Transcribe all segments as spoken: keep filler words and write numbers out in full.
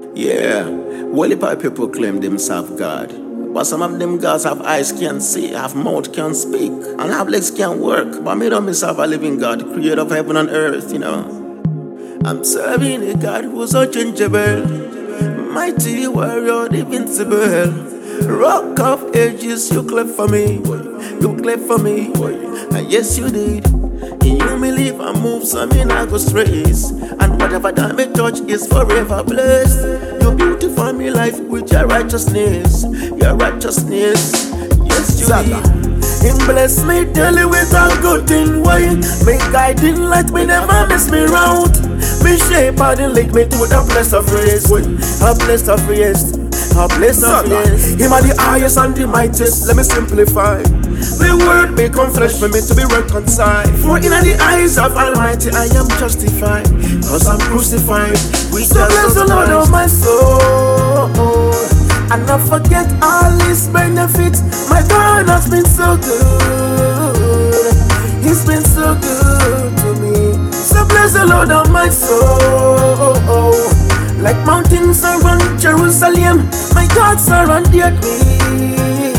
Yeah, well, if people claim themselves God, but some of them gods have eyes can see, have mouth can speak, and have legs can work. But me don't myself a living God, creator of heaven and earth, you know. I'm serving a God who's unchangeable, mighty warrior, invincible. Rock of ages, you clap for me, you clap for me, and yes you did. In you me live and move, so me not go strays. And whatever that me touch is forever blessed. You beautify me life with your righteousness, your righteousness. Yes you did. Him bless me daily with a good thing way. Me guiding light, me never miss me round. Me shape and lead me to the place of rest, a place of rest. A place of rest. Him are the highest and the mightiest. Let me simplify. The word become flesh for me to be reconciled. For in the eyes of Almighty I am justified, cause I'm crucified with so bless the Lord of my soul, and not forget all His benefits. My God has been so good. He's been so good to me. So bless the Lord of my soul. Like mountains around Jerusalem, my God surrounded me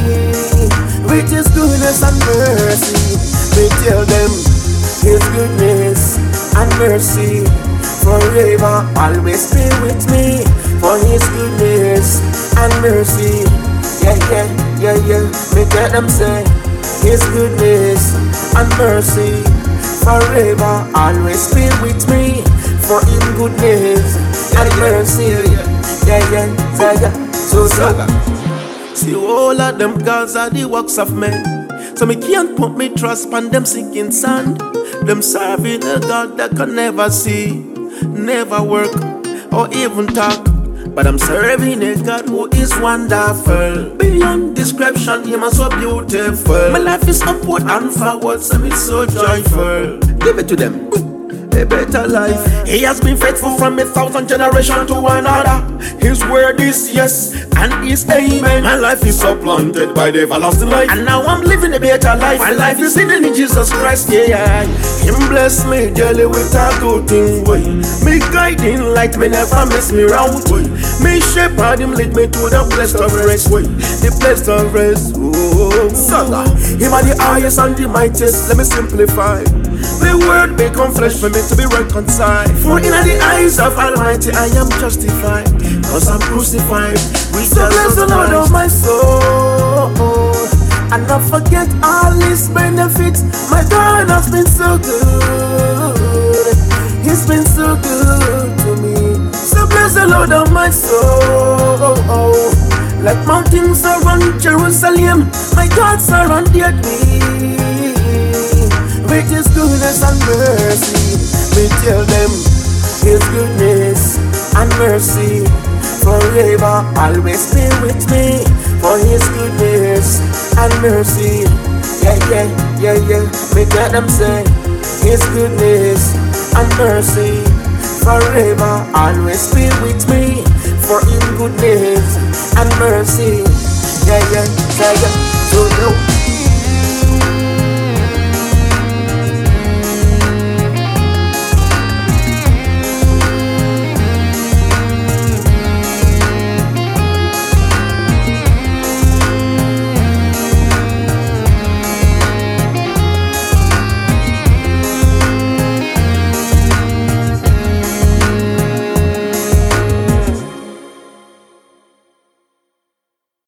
with His goodness and mercy. We tell them His goodness and mercy forever always be with me. For His goodness and mercy, yeah, yeah, yeah, yeah. We tell them say His goodness and mercy forever always be with me. For His goodness and mercy, yeah, yeah, yeah, yeah. So, so. See, all of them gods are the works of men, so me can't put me trust on them sinking sand. Them serving a God that can never see, never work, or even talk. But I'm serving a God who is wonderful, beyond description. Him is so beautiful. My life is upward and forward, so it's so joyful. Give it to them. A better life. He has been faithful from a thousand generations to another. His word is yes and is amen. My life is supplanted by the everlasting life, and now I'm living a better life. My life is hidden in Jesus Christ, yeah. Him bless me daily with a good thing way. Me guiding light, me never miss me round way. Me shepherd, Him lead me to the place of rest way. The place of rest, oh, Saga. Him are the highest and the mightiest. Let me simplify. The word become flesh for me to be reconciled. For in the eyes of Almighty I am justified, cause I'm crucified with so bless the Lord of my soul, and not forget all His benefits. My God has been so good. He's been so good to me. So bless the Lord of my soul. Like mountains around Jerusalem, my God surrounded me with His goodness and mercy. We tell them His goodness and mercy forever always be with me. For His goodness and mercy, yeah, yeah, yeah, yeah. We tell them say His goodness and mercy forever always be with me. For His goodness and mercy, yeah, yeah, yeah, yeah. So no.